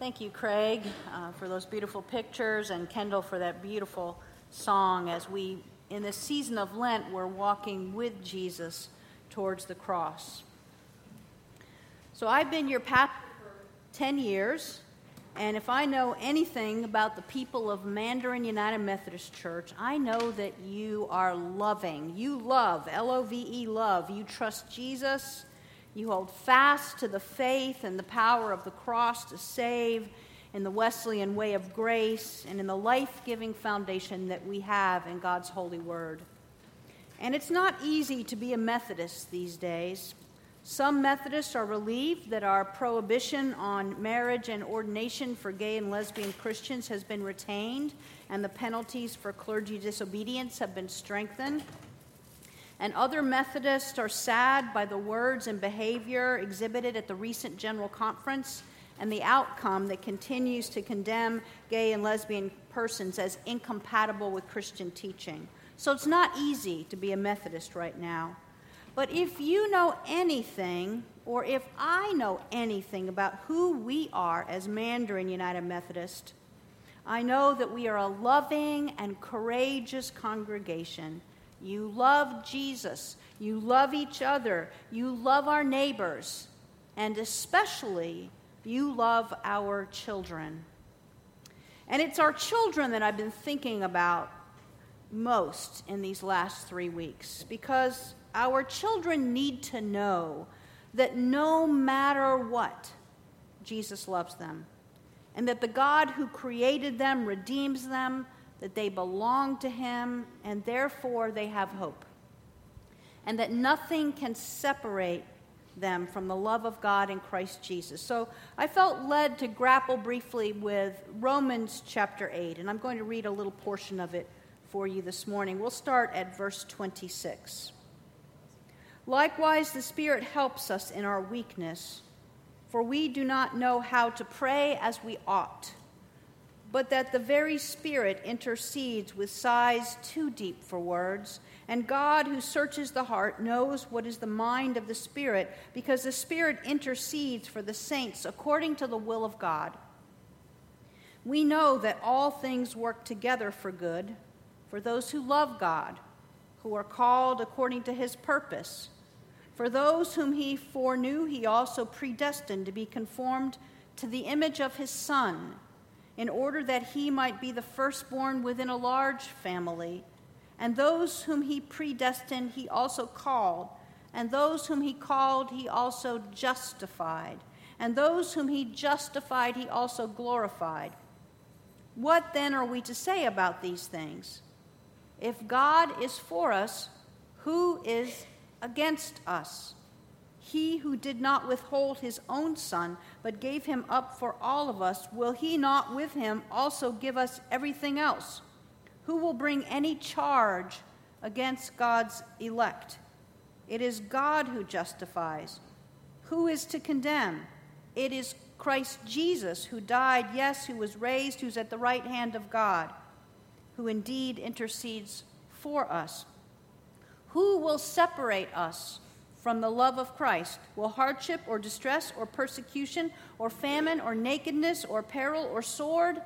Thank you, Craig, for those beautiful pictures, and Kendall for that beautiful song as we, in this season of Lent, we're walking with Jesus towards the cross. So I've been your pastor for 10 years, and if I know anything about the people of Mandarin United Methodist Church, I know that you are loving. You love, L-O-V-E, love. You trust Jesus. You hold fast to the faith and the power of the cross to save in the Wesleyan way of grace and in the life-giving foundation that we have in God's holy word. And it's not easy to be a Methodist these days. Some Methodists are relieved that our prohibition on marriage and ordination for gay and lesbian Christians has been retained and the penalties for clergy disobedience have been strengthened. And other Methodists are sad by the words and behavior exhibited at the recent General Conference and the outcome that continues to condemn gay and lesbian persons as incompatible with Christian teaching. So it's not easy to be a Methodist right now. But if you know anything, or if I know anything about who we are as Mandarin United Methodist, I know that we are a loving and courageous congregation. You love Jesus, you love each other, you love our neighbors, and especially you love our children. And it's our children that I've been thinking about most in these last 3 weeks, because our children need to know that no matter what, Jesus loves them, and that the God who created them redeems them, that they belong to him, and therefore they have hope, and that nothing can separate them from the love of God in Christ Jesus. So I felt led to grapple briefly with Romans chapter 8, and I'm going to read a little portion of it for you this morning. We'll start at verse 26. Likewise, the Spirit helps us in our weakness, for we do not know how to pray as we ought, but that the very Spirit intercedes with sighs too deep for words. And God, who searches the heart, knows what is the mind of the Spirit, because the Spirit intercedes for the saints according to the will of God. We know that all things work together for good, for those who love God, who are called according to his purpose. For those whom he foreknew, he also predestined to be conformed to the image of his Son, in order that he might be the firstborn within a large family. And those whom he predestined, he also called. And those whom he called, he also justified. And those whom he justified, he also glorified. What then are we to say about these things? If God is for us, who is against us? He who did not withhold his own Son, but gave him up for all of us, will he not with him also give us everything else? Who will bring any charge against God's elect? It is God who justifies. Who is to condemn? It is Christ Jesus who died, yes, who was raised, who's at the right hand of God, who indeed intercedes for us. Who will separate us from the love of Christ? Will hardship or distress or persecution or famine or nakedness or peril or sword?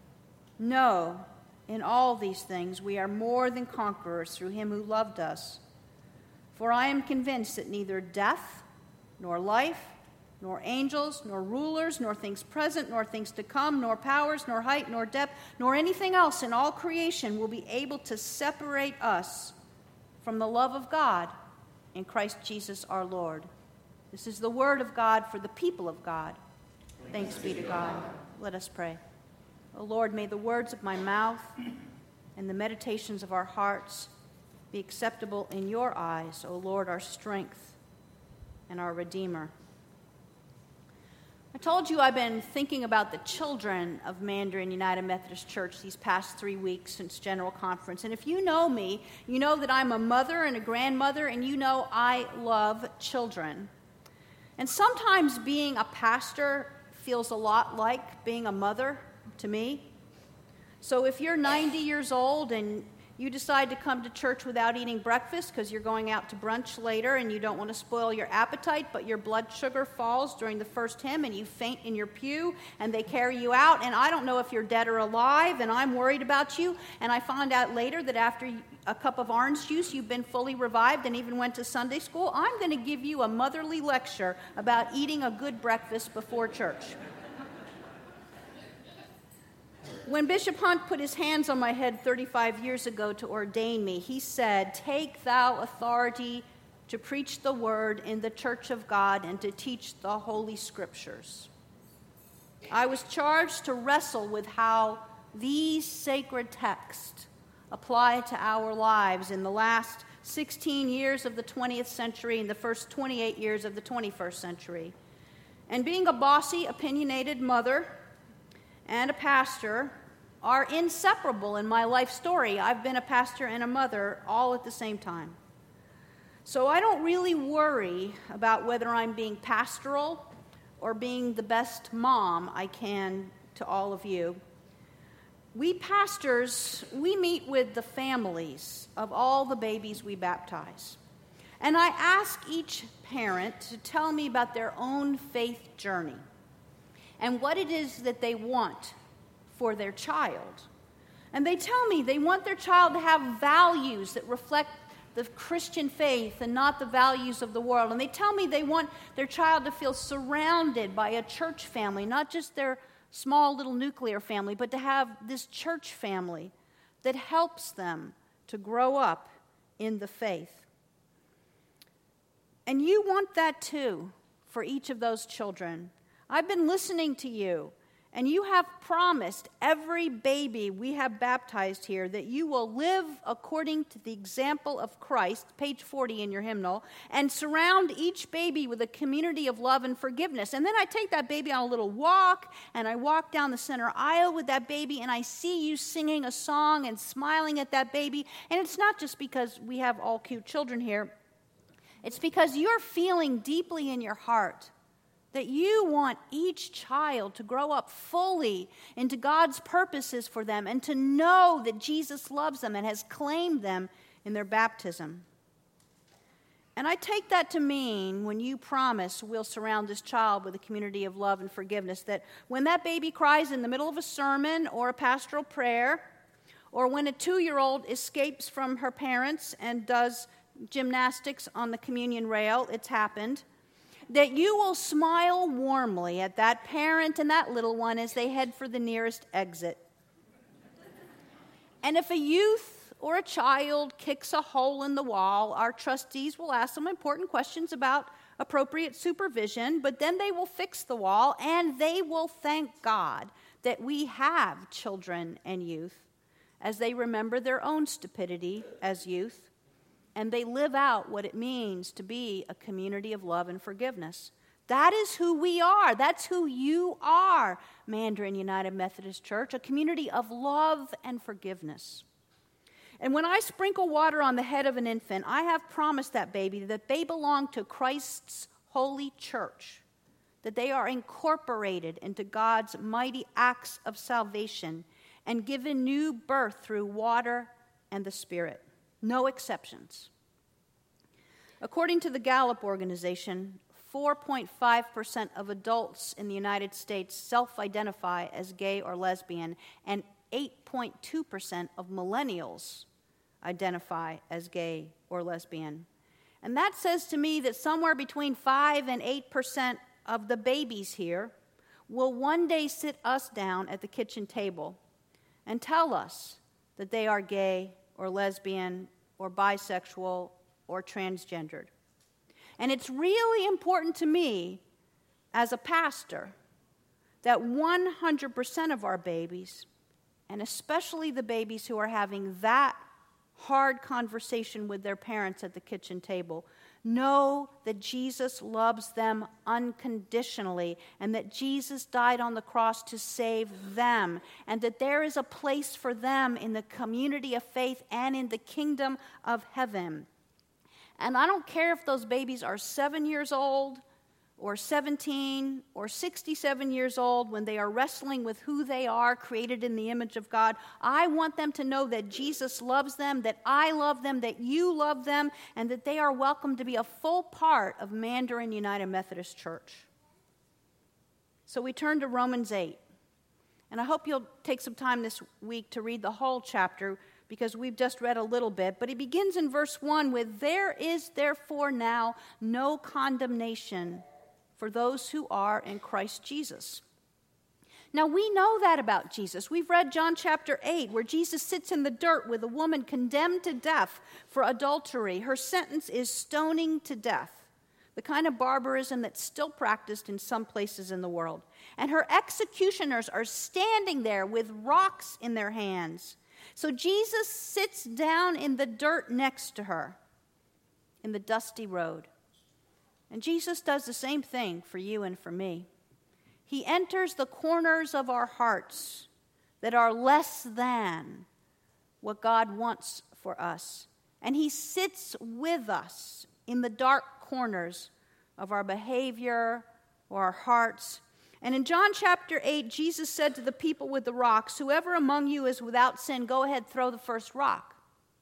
No, in all these things we are more than conquerors through him who loved us. For I am convinced that neither death, nor life, nor angels, nor rulers, nor things present, nor things to come, nor powers, nor height, nor depth, nor anything else in all creation will be able to separate us from the love of God in Christ Jesus our Lord. This is the word of God for the people of God. Thanks be to God. Let us pray. O Lord, may the words of my mouth and the meditations of our hearts be acceptable in your eyes, O Lord, our strength and our Redeemer. I told you I've been thinking about the children of Mandarin United Methodist Church these past 3 weeks since General Conference. And if you know me, you know that I'm a mother and a grandmother, and you know I love children. And sometimes being a pastor feels a lot like being a mother to me. So if you're 90 years old and You decide to come to church without eating breakfast because you're going out to brunch later and you don't want to spoil your appetite, but your blood sugar falls during the first hymn and you faint in your pew and they carry you out, and I don't know if you're dead or alive, and I'm worried about you, and I found out later that after a cup of orange juice you've been fully revived and even went to Sunday school. I'm going to give you a motherly lecture about eating a good breakfast before church. When Bishop Hunt put his hands on my head 35 years ago to ordain me, he said, "Take thou authority to preach the word in the church of God and to teach the Holy Scriptures." I was charged to wrestle with how these sacred texts apply to our lives in the last 16 years of the 20th century and the first 28 years of the 21st century. And being a bossy, opinionated mother and a pastor are inseparable in my life story. I've been a pastor and a mother all at the same time. So I don't really worry about whether I'm being pastoral or being the best mom I can to all of you. We pastors, we meet with the families of all the babies we baptize. And I ask each parent to tell me about their own faith journey and what it is that they want for their child. And they tell me they want their child to have values that reflect the Christian faith and not the values of the world. And they tell me they want their child to feel surrounded by a church family, not just their small little nuclear family, but to have this church family that helps them to grow up in the faith. And you want that too for each of those children. I've been listening to you, and you have promised every baby we have baptized here that you will live according to the example of Christ, page 40 in your hymnal, and surround each baby with a community of love and forgiveness. And then I take that baby on a little walk, and I walk down the center aisle with that baby, and I see you singing a song and smiling at that baby. And it's not just because we have all cute children here. It's because you're feeling deeply in your heart that you want each child to grow up fully into God's purposes for them and to know that Jesus loves them and has claimed them in their baptism. And I take that to mean, when you promise we'll surround this child with a community of love and forgiveness, that when that baby cries in the middle of a sermon or a pastoral prayer, or when a 2-year-old escapes from her parents and does gymnastics on the communion rail, it's happened, that you will smile warmly at that parent and that little one as they head for the nearest exit. And if a youth or a child kicks a hole in the wall, our trustees will ask some important questions about appropriate supervision, but then they will fix the wall and they will thank God that we have children and youth as they remember their own stupidity as youth. And they live out what it means to be a community of love and forgiveness. That is who we are. That's who you are, Mandarin United Methodist Church, a community of love and forgiveness. And when I sprinkle water on the head of an infant, I have promised that baby that they belong to Christ's holy church, that they are incorporated into God's mighty acts of salvation and given new birth through water and the Spirit. No exceptions. According to the Gallup organization, 4.5% of adults in the United States self-identify as gay or lesbian, and 8.2% of millennials identify as gay or lesbian. And that says to me that somewhere between 5 and 8% of the babies here will one day sit us down at the kitchen table and tell us that they are gay or lesbian, or bisexual, or transgendered. And it's really important to me, as a pastor, that 100% of our babies, and especially the babies who are having that hard conversation with their parents at the kitchen table, know that Jesus loves them unconditionally and that Jesus died on the cross to save them and that there is a place for them in the community of faith and in the kingdom of heaven. And I don't care if those babies are 7 years old or 17 or 67 years old, when they are wrestling with who they are, created in the image of God, I want them to know that Jesus loves them, that I love them, that you love them, and that they are welcome to be a full part of Mandarin United Methodist Church. So we turn to Romans 8. And I hope you'll take some time this week to read the whole chapter, because we've just read a little bit. But it begins in verse 1 with, "There is therefore now no condemnation for those who are in Christ Jesus." Now, we know that about Jesus. We've read John chapter 8, where Jesus sits in the dirt with a woman condemned to death for adultery. Her sentence is stoning to death, the kind of barbarism that's still practiced in some places in the world. And her executioners are standing there with rocks in their hands. So Jesus sits down in the dirt next to her, in the dusty road. And Jesus does the same thing for you and for me. He enters the corners of our hearts that are less than what God wants for us. And he sits with us in the dark corners of our behavior or our hearts. And in John chapter 8, Jesus said to the people with the rocks, "Whoever among you is without sin, go ahead, throw the first rock."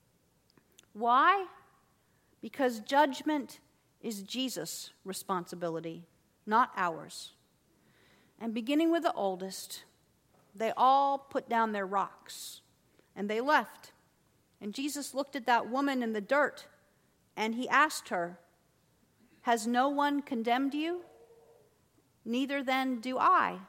Why? Because judgment is Jesus' responsibility, not ours. And beginning with the oldest, they all put down their rocks, and they left. And Jesus looked at that woman in the dirt, and he asked her, "Has no one condemned you? Neither then do I.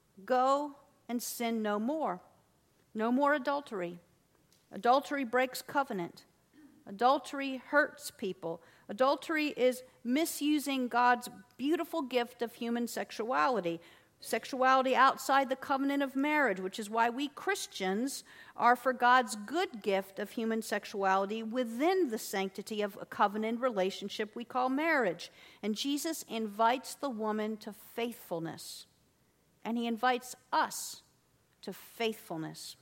Go and sin no more. No more adultery. Adultery breaks covenant. Adultery hurts people. Adultery is misusing God's beautiful gift of human sexuality. Sexuality outside the covenant of marriage, which is why we Christians are for God's good gift of human sexuality within the sanctity of a covenant relationship we call marriage. And Jesus invites the woman to faithfulness. And he invites us to faithfulness.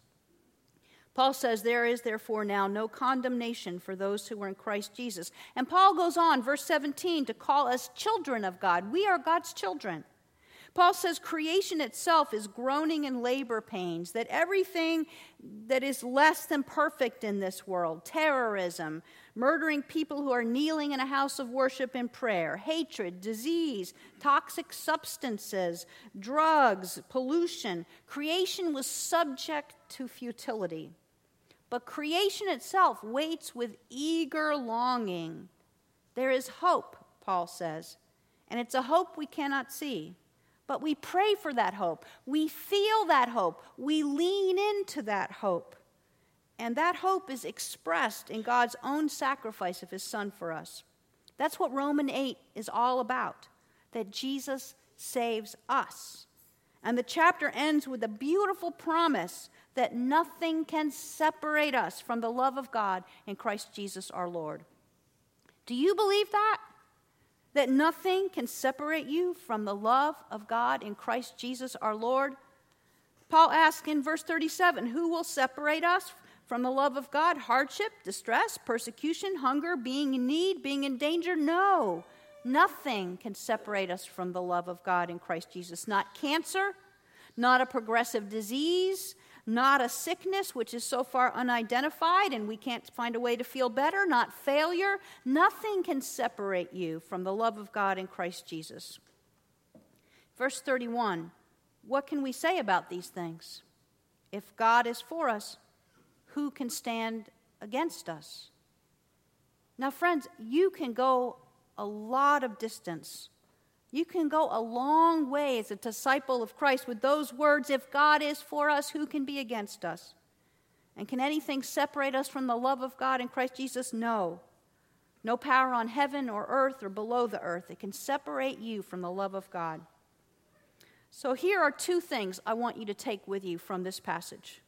Paul says, "There is therefore now no condemnation for those who are in Christ Jesus." And Paul goes on, verse 17, to call us children of God. We are God's children. Paul says creation itself is groaning in labor pains, that everything that is less than perfect in this world, terrorism, murdering people who are kneeling in a house of worship in prayer, hatred, disease, toxic substances, drugs, pollution, creation was subject to futility. But creation itself waits with eager longing. There is hope, Paul says, and it's a hope we cannot see. But we pray for that hope. We feel that hope. We lean into that hope. And that hope is expressed in God's own sacrifice of his Son for us. That's what Romans 8 is all about, that Jesus saves us. And the chapter ends with a beautiful promise that nothing can separate us from the love of God in Christ Jesus our Lord. Do you believe that? That nothing can separate you from the love of God in Christ Jesus our Lord? Paul asks in verse 37, "Who will separate us from the love of God? Hardship, distress, persecution, hunger, being in need, being in danger?" No, nothing can separate us from the love of God in Christ Jesus. Not cancer, not a progressive disease, not a sickness which is so far unidentified and we can't find a way to feel better, not failure. Nothing can separate you from the love of God in Christ Jesus. Verse 31, what can we say about these things? If God is for us, who can stand against us? Now, friends, you can go a lot of distance. You can go a long way as a disciple of Christ with those words, if God is for us, who can be against us? And can anything separate us from the love of God in Christ Jesus? No. No power on heaven or earth or below the earth. It can separate you from the love of God. So here are two things I want you to take with you from this passage.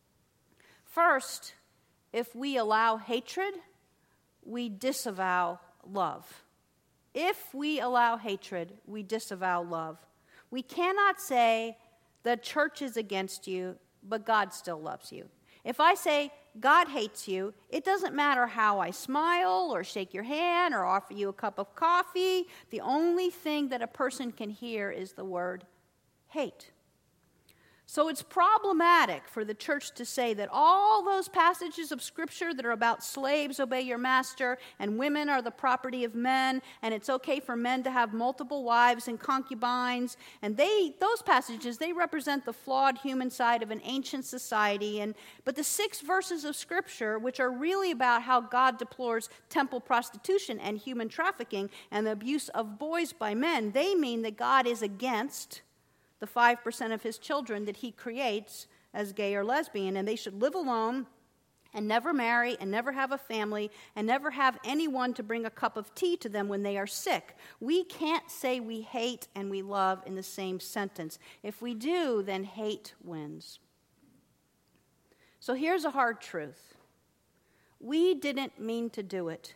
First, if we allow hatred, we disavow love. If we allow hatred, we disavow love. We cannot say the church is against you, but God still loves you. If I say God hates you, it doesn't matter how I smile or shake your hand or offer you a cup of coffee. The only thing that a person can hear is the word hate. So it's problematic for the church to say that all those passages of Scripture that are about slaves obey your master and women are the property of men and it's okay for men to have multiple wives and concubines, and those passages, they represent the flawed human side of an ancient society. But the 6 verses of Scripture, which are really about how God deplores temple prostitution and human trafficking and the abuse of boys by men, they mean that God is against the 5% of his children that he creates as gay or lesbian, and they should live alone and never marry and never have a family and never have anyone to bring a cup of tea to them when they are sick. We can't say we hate and we love in the same sentence. If we do, then hate wins. So here's a hard truth. We didn't mean to do it,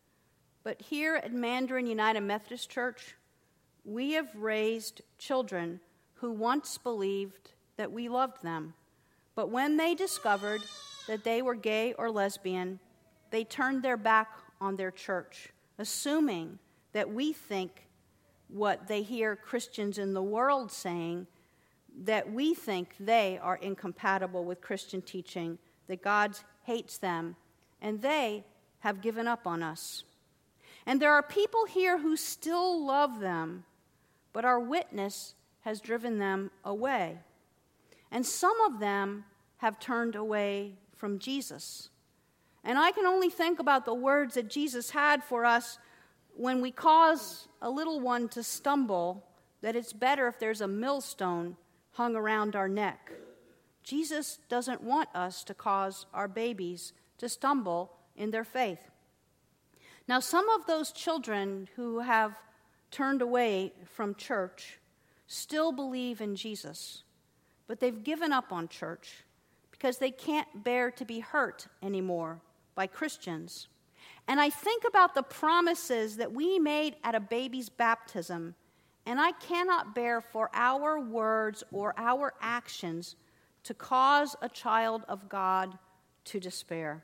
but here at Mandarin United Methodist Church, we have raised children who once believed that we loved them. But when they discovered that they were gay or lesbian, they turned their back on their church, assuming that we think what they hear Christians in the world saying, that we think they are incompatible with Christian teaching, that God hates them, and they have given up on us. And there are people here who still love them, but our witness has driven them away. And some of them have turned away from Jesus. And I can only think about the words that Jesus had for us when we cause a little one to stumble, that it's better if there's a millstone hung around our neck. Jesus doesn't want us to cause our babies to stumble in their faith. Now, some of those children who have turned away from church still believe in Jesus, but they've given up on church because they can't bear to be hurt anymore by Christians. And I think about the promises that we made at a baby's baptism, and I cannot bear for our words or our actions to cause a child of God to despair.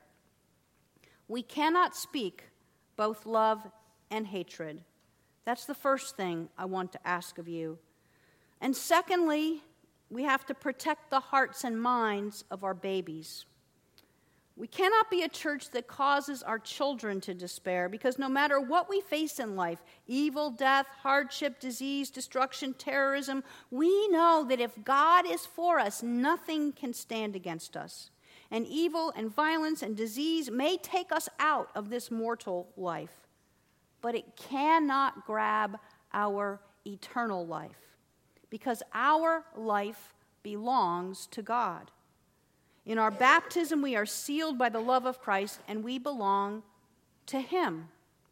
We cannot speak both love and hatred. That's the first thing I want to ask of you. And secondly, we have to protect the hearts and minds of our babies. We cannot be a church that causes our children to despair, because no matter what we face in life, evil, death, hardship, disease, destruction, terrorism, we know that if God is for us, nothing can stand against us. And evil and violence and disease may take us out of this mortal life, but it cannot grab our eternal life, because our life belongs to God. In our baptism, we are sealed by the love of Christ, and we belong to Him.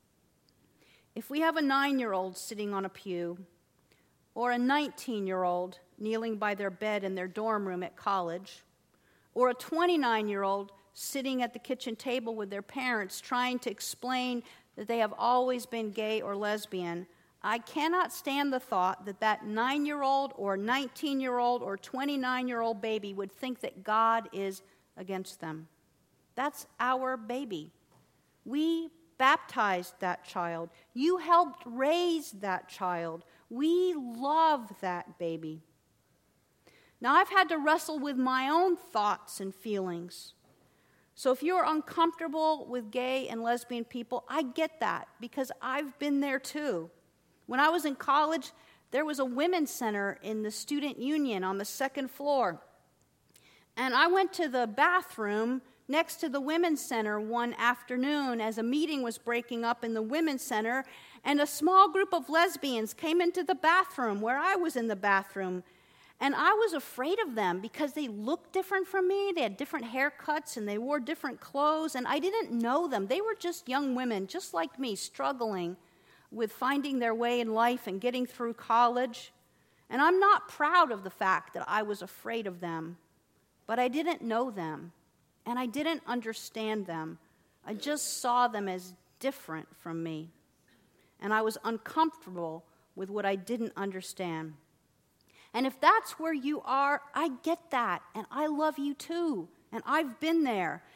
If we have a 9-year-old sitting on a pew, or a 19-year-old kneeling by their bed in their dorm room at college, or a 29-year-old sitting at the kitchen table with their parents trying to explain that they have always been gay or lesbian, I cannot stand the thought that that 9-year-old or 19-year-old or 29-year-old baby would think that God is against them. That's our baby. We baptized that child. You helped raise that child. We love that baby. Now, I've had to wrestle with my own thoughts and feelings. So if you're uncomfortable with gay and lesbian people, I get that, because I've been there too. When I was in college, there was a women's center in the student union on the 2nd floor. And I went to the bathroom next to the women's center one afternoon as a meeting was breaking up in the women's center, and a small group of lesbians came into the bathroom where I was in the bathroom. And I was afraid of them because they looked different from me. They had different haircuts and they wore different clothes, and I didn't know them. They were just young women, just like me, struggling with finding their way in life and getting through college. And I'm not proud of the fact that I was afraid of them, but I didn't know them, and I didn't understand them. I just saw them as different from me, and I was uncomfortable with what I didn't understand. And if that's where you are, I get that, and I love you too, and I've been there.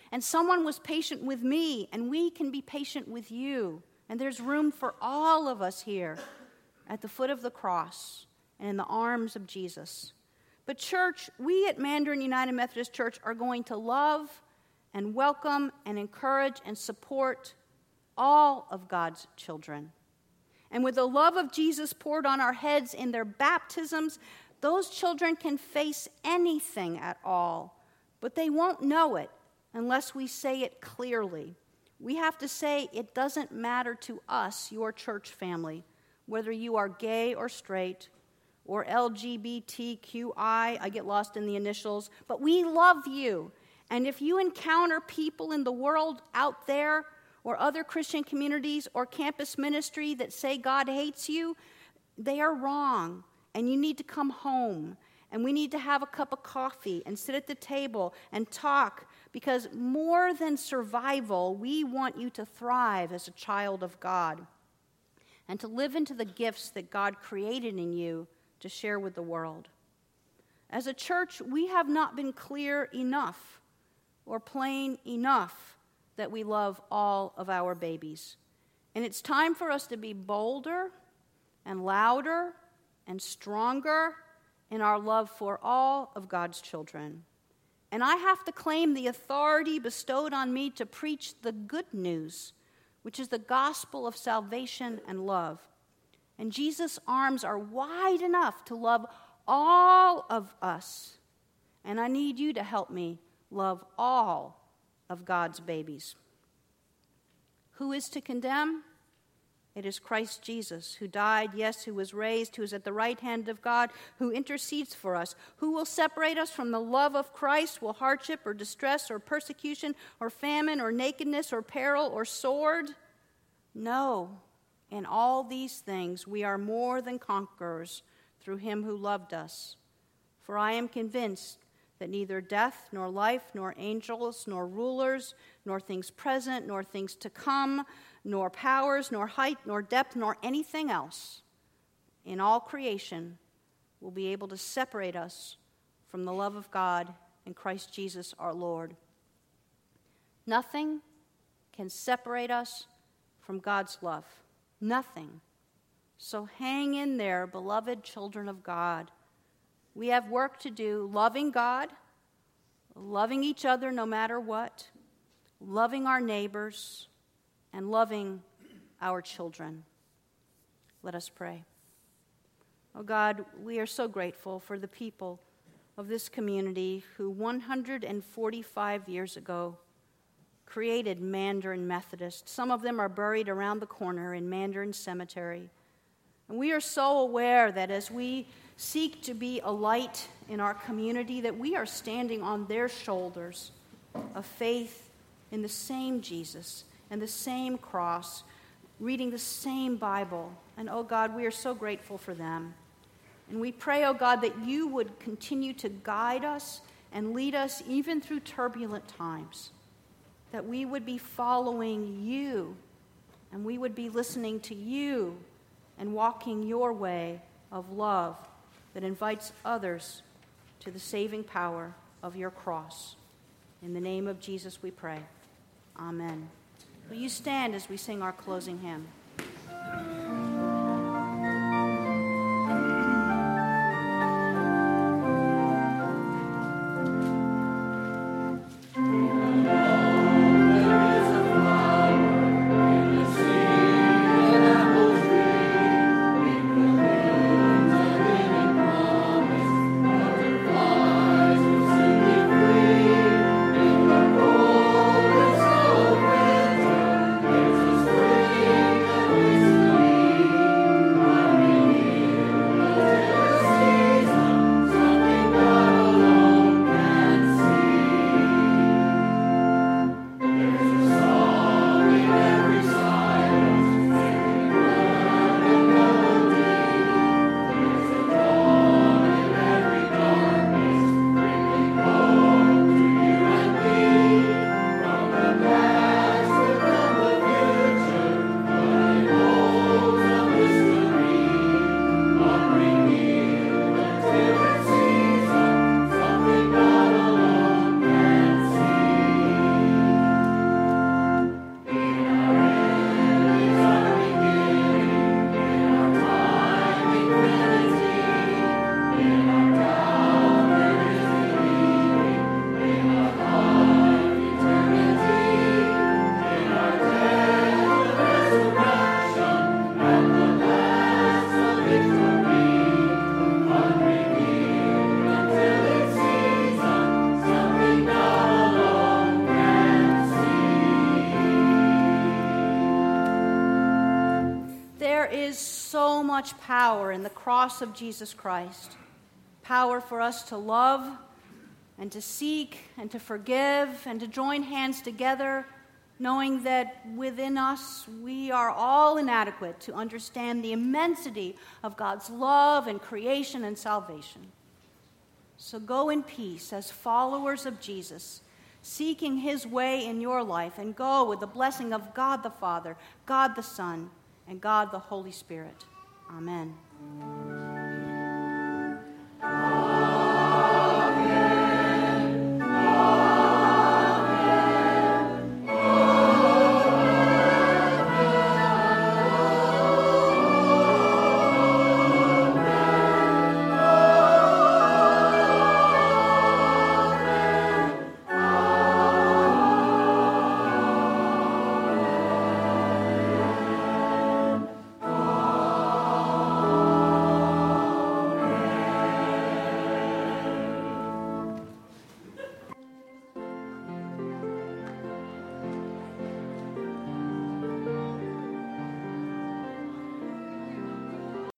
And someone was patient with me, and we can be patient with you. And there's room for all of us here at the foot of the cross and in the arms of Jesus. But church, we at Mandarin United Methodist Church are going to love and welcome and encourage and support all of God's children. And with the love of Jesus poured on our heads in their baptisms, those children can face anything at all, but they won't know it unless we say it clearly. We have to say, it doesn't matter to us, your church family, whether you are gay or straight, or LGBTQI, I get lost in the initials, but we love you. And if you encounter people in the world out there, or other Christian communities, or campus ministry that say God hates you, they are wrong, and you need to come home. And we need to have a cup of coffee and sit at the table and talk, because more than survival, we want you to thrive as a child of God and to live into the gifts that God created in you to share with the world. As a church, we have not been clear enough or plain enough that we love all of our babies. And it's time for us to be bolder and louder and stronger in our love for all of God's children. And I have to claim the authority bestowed on me to preach the good news, which is the gospel of salvation and love. And Jesus' arms are wide enough to love all of us. And I need you to help me love all of God's babies. Who is to condemn? It is Christ Jesus, who died, yes, who was raised, who is at the right hand of God, who intercedes for us. Who will separate us from the love of Christ? Will hardship or distress or persecution or famine or nakedness or peril or sword? No. In all these things we are more than conquerors through him who loved us. For I am convinced that neither death, nor life, nor angels, nor rulers, nor things present, nor things to come, nor powers, nor height, nor depth, nor anything else in all creation will be able to separate us from the love of God in Christ Jesus our Lord. Nothing can separate us from God's love. Nothing. So hang in there, beloved children of God. We have work to do, loving God, loving each other no matter what, loving our neighbors, and loving our children. Let us pray. Oh God, we are so grateful for the people of this community who 145 years ago created Mandarin Methodist. Some of them are buried around the corner in Mandarin Cemetery. And we are so aware that as we seek to be a light in our community, that we are standing on their shoulders of faith in the same Jesus and the same cross, reading the same Bible. And oh God, we are so grateful for them. And we pray, oh God, that you would continue to guide us and lead us even through turbulent times, that we would be following you and we would be listening to you and walking your way of love that invites others to the saving power of your cross. In the name of Jesus we pray. Amen. Will you stand as we sing our closing hymn? is so much power in the cross of Jesus Christ. Power for us to love and to seek and to forgive and to join hands together, knowing that within us we are all inadequate to understand the immensity of God's love and creation and salvation. So go in peace as followers of Jesus, seeking his way in your life, and go with the blessing of God the Father, God the Son, and God the Holy Spirit. Amen.